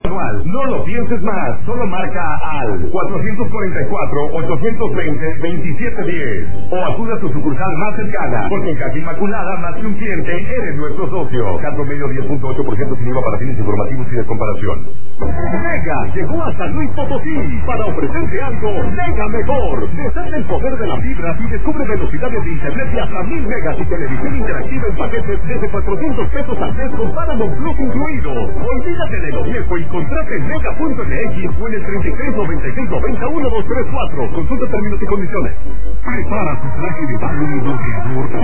No lo pienses más, solo marca al 444-820-2710 o acuda a tu sucursal más cercana, porque en Caja Inmaculada, más que un cliente, eres nuestro socio. Cargo medio 10.8% sin IVA para fines informativos y de comparación. Mega llegó a San Luis Potosí para ofrecerte algo mega mejor. Desata el poder de la fibra y descubre velocidades de internet de hasta 1000 megas y televisión interactiva en paquetes desde 400 pesos al mes con Paramount Plus incluido. Olvídate de lo viejo y contrate en mega.mx o en el 3396901234. Consulta términos y condiciones. Prepara tu traje de baño y bloqueador